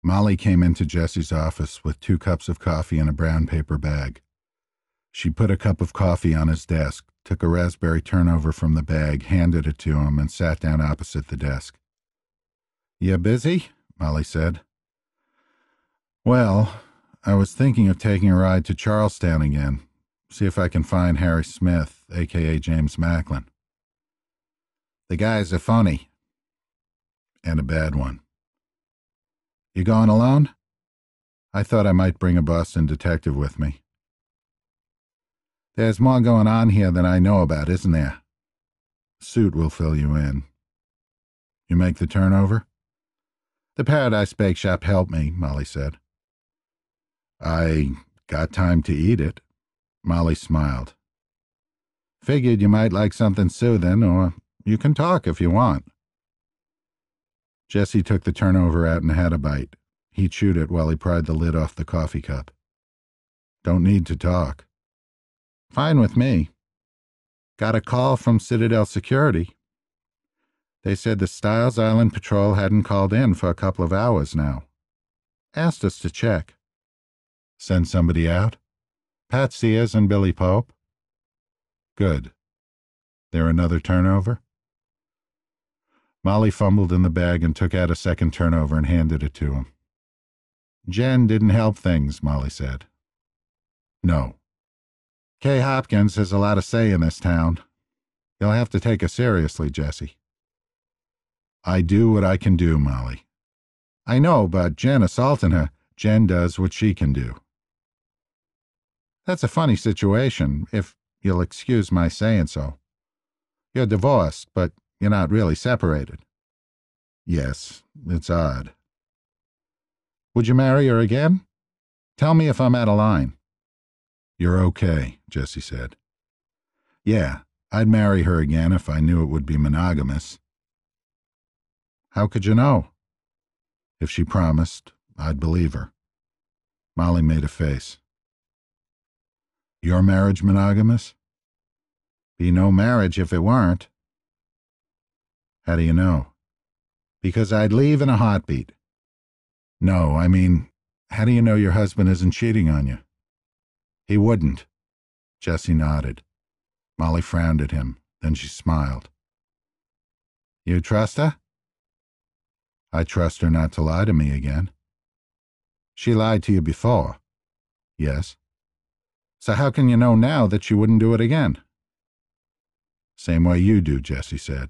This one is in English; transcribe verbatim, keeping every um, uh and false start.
Molly came into Jesse's office with two cups of coffee in a brown paper bag. She put a cup of coffee on his desk, took a raspberry turnover from the bag, handed it to him, and sat down opposite the desk. "You busy?" Molly said. "Well, I was thinking of taking a ride to Charlestown again, see if I can find Harry Smith, a k a. James Macklin. The guy's a phony. And a bad one. You going alone? I thought I might bring a Boston detective with me." "There's more going on here than I know about, isn't there?" "Suit will fill you in." "You make the turnover?" "The Paradise Bake Shop helped me," Molly said. "I got time to eat it." Molly smiled. "Figured you might like something soothing, or you can talk if you want." Jesse took the turnover out and had a bite. He chewed it while he pried the lid off the coffee cup. "Don't need to talk." "Fine with me. Got a call from Citadel Security. They said the Stiles Island Patrol hadn't called in for a couple of hours now. Asked us to check." "Send somebody out?" "Pat Sears and Billy Pope." "Good. There another turnover?" Molly fumbled in the bag and took out a second turnover and handed it to him. "Jen didn't help things," Molly said. "No. Kay Hopkins has a lot of say in this town. You'll have to take her seriously, Jesse." "I do what I can do, Molly." "I know, but Jen assaulting her, Jen does what she can do." "That's a funny situation, if you'll excuse my saying so. You're divorced, but you're not really separated." "Yes, it's odd." "Would you marry her again? Tell me if I'm out of line." "You're okay," Jesse said. "Yeah, I'd marry her again if I knew it would be monogamous." "How could you know?" "If she promised, I'd believe her." Molly made a face. "Your marriage monogamous?" "Be no marriage if it weren't." "How do you know?" "Because I'd leave in a heartbeat." "No, I mean, how do you know your husband isn't cheating on you?" "He wouldn't." Jesse nodded. Molly frowned at him, then she smiled. "You trust her?" "I trust her not to lie to me again." "She lied to you before." "Yes." "So how can you know now that she wouldn't do it again?" "Same way you do," Jesse said.